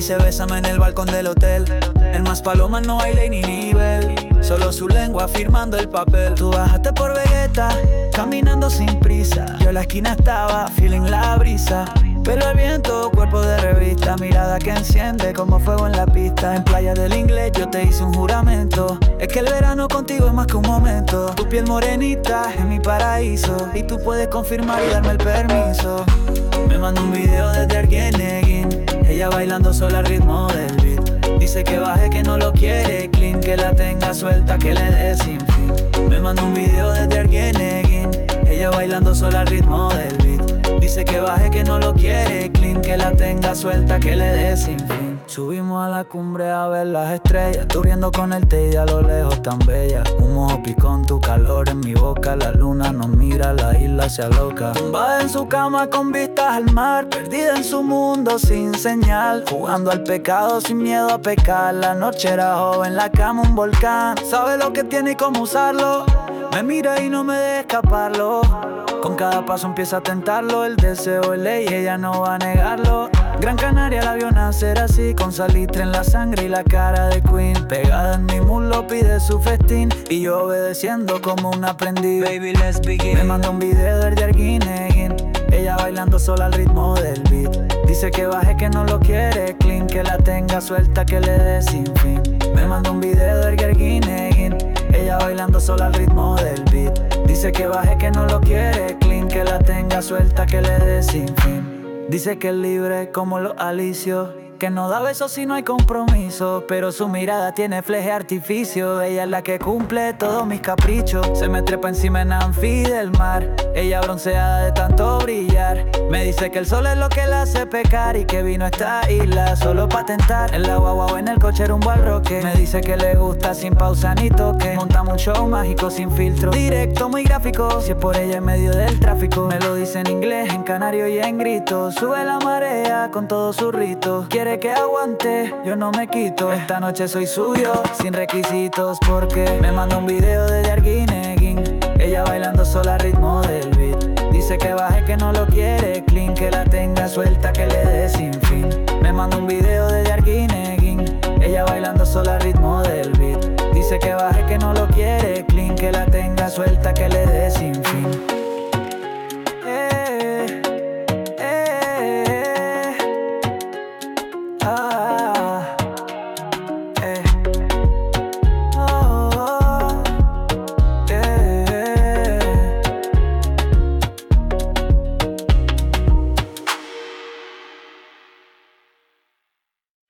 dice bésame en el balcón del hotel. En Más Palomas no hay ley ni nivel, solo su lengua firmando el papel. Tú bajaste por Vegeta, caminando sin prisa. Yo en la esquina estaba, feeling la brisa. Pelo al viento, cuerpo de revista, mirada que enciende como fuego en la pista. En Playa del Inglés yo te hice un juramento, es que el verano contigo es más que un momento. Tu piel morenita es mi paraíso, y tú puedes confirmar y darme el permiso. Me manda un video desde Arguineguín, ella bailando sola al ritmo del beat. Dice que baje, que no lo quiere clean, que la tenga suelta, que le dé sin fin. Me manda un video desde Arguineguín, ella bailando sola al ritmo del beat. Dice que baje, que no lo quiere clean, que la tenga suelta, que le dé sin fin. Subimos a la cumbre a ver las estrellas, tú riendo con el té y a lo lejos tan bella. Un mojo picón, tu calor en mi boca, la luna nos mira, la isla se aloca. Tumbada en su cama con vistas al mar, perdida en su mundo sin señal, jugando al pecado sin miedo a pecar. La noche era joven, la cama un volcán, sabe lo que tiene y cómo usarlo. Me mira y no me deja escaparlo, con cada paso empieza a tentarlo. El deseo es ley, ella no va a negarlo. Gran Canaria la vio nacer así, con salitre en la sangre y la cara de Queen. Pegada en mi muslo pide su festín, y yo obedeciendo como un aprendiz. Baby, let's begin. Me manda un video desde Arguineguín, ella bailando sola al ritmo del beat. Dice que baje, que no lo quiere clean, que la tenga suelta, que le dé sin fin. Me manda un video desde Arguineguín, ella bailando sola al ritmo del beat. Dice que baje, que no lo quiere clean, que la tenga suelta, que le dé sin fin. Dice que es libre como los alicios, que no da besos si no hay compromiso, pero su mirada tiene fleje artificio. Ella es la que cumple todos mis caprichos. Se me trepa encima en anfi del mar, ella bronceada de tanto brillar. Me dice que el sol es lo que la hace pecar, y que vino a esta isla solo pa' tentar. En la guagua o en el coche rumbo al roque, me dice que le gusta sin pausa ni toque. Montamos un show mágico sin filtro, directo muy gráfico. Si es por ella en medio del tráfico, me lo dice en inglés, en canario y en grito. Sube la marea con todo su rito, quiere que aguante, yo no me quito. Esta noche soy suyo, sin requisitos, porque me manda un video desde Arguineguín, ella bailando sola al ritmo del beat. Dice que baje, que no lo quiere clean, que la tenga suelta, que le dé sin fin. Me manda un video desde Arguineguín, ella bailando sola al ritmo del beat. Dice que baje, que no lo quiere clean, que la tenga suelta, que le dé sin fin.